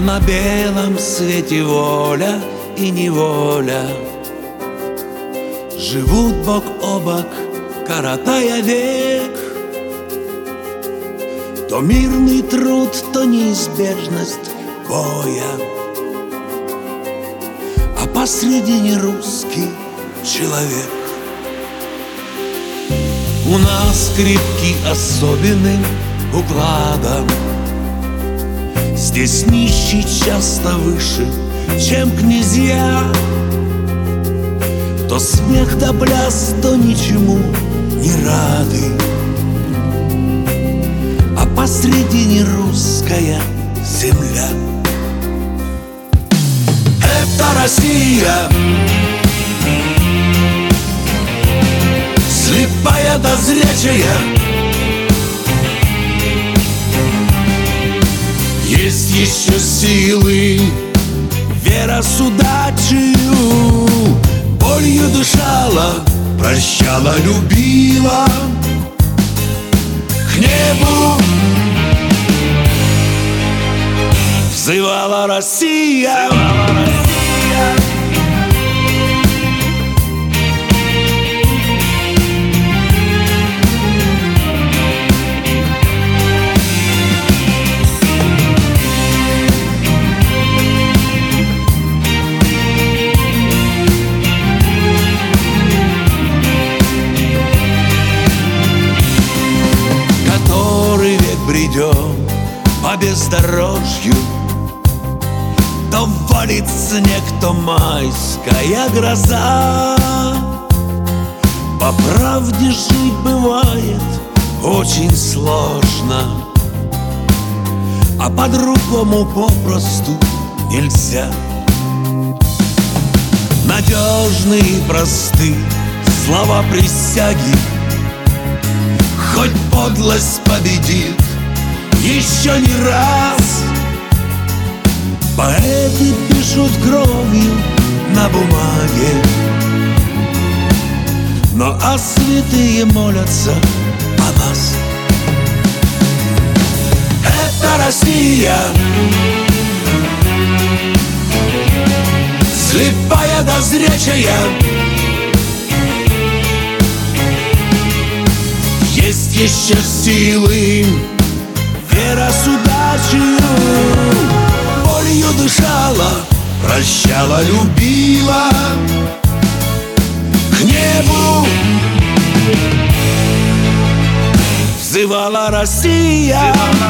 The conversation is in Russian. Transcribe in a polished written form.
На белом свете воля и неволя живут бок о бок, коротая век. То мирный труд, то неизбежность боя, а посредине русский человек. У нас крепки особенным укладом. Здесь нищий часто выше, чем князья. То смех да пляс, то ничему не рады, а посредине русская земля. Это Россия, слепая да зрячая. Есть еще силы, вера с удачею. Болью дышала, прощала, любила. К небу взывала Россия. Бредем по бездорожью, то валит снег, то майская гроза. По правде жить бывает очень сложно, а по-другому попросту нельзя. Надежны и просты слова присяги, хоть подлость победит еще не раз. Поэты пишут кровью на бумаге, но а святые молятся о нас. Это Россия, слепая да зрячая. Есть еще силы, вера с удачею. Болью дышала, прощала, любила. К небу взывала Россия.